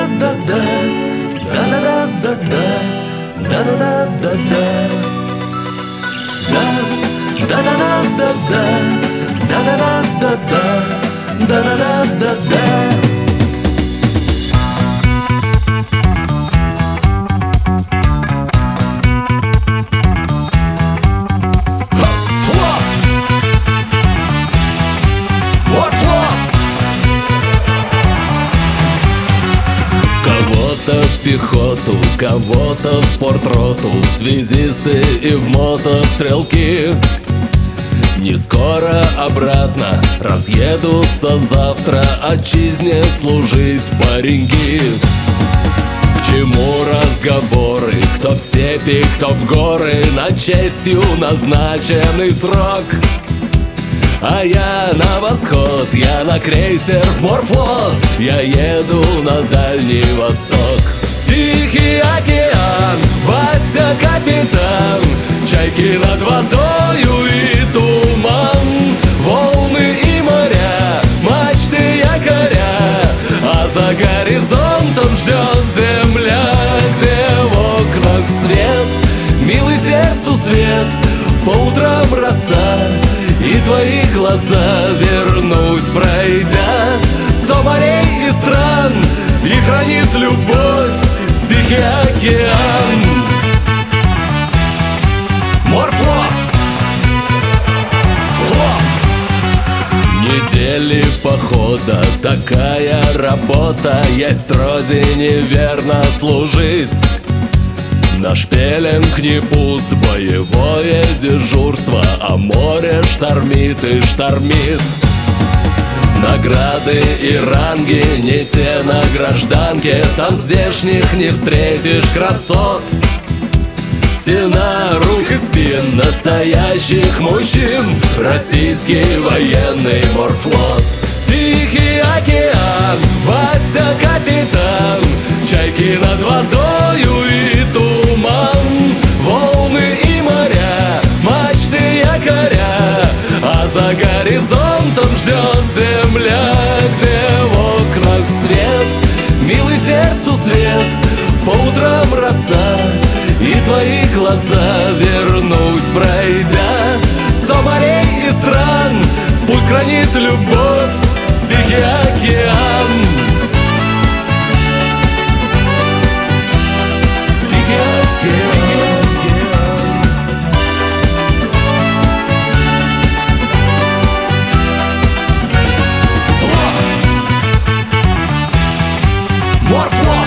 Кого-то в пехоту, кого-то в спортроту, в связисты и в мотострелки. Не скоро обратно разъедутся завтра отчизне служить пареньки. К чему разговоры, кто в степи, кто в горы, на честью назначенный срок. А я на восход, я на крейсер Морфлот, я еду на Дальний Восток. Тихий океан, батя капитан, чайки над водою и туман, волны и моря, мачты якоря, а за горизонтом ждет земля, где в окнах свет, милый сердцу свет, по утрам роса, и твои глаза вернусь, пройдя 100 морей и стран, и хранит любовь Тихий океан. Морфлот! Недели похода, такая работа, есть родине верно служить. Наш пеленг не пуст, боевое дежурство, а море штормит и штормит. Награды и ранги не те на гражданке, там здешних не встретишь красот. Стена рук и спин настоящих мужчин, российский военный морфлот. Тихий океан, батя капитан, чайки над водою и туман, волны и моря, мачты якоря, а за горизонтом ждет земля, где в окнах свет, милый сердцу свет, по утрам роса, и твои глаза вернусь, пройдя 100 морей и стран, пусть хранит любовь Тихий океан. Тихий океан. Морфлот!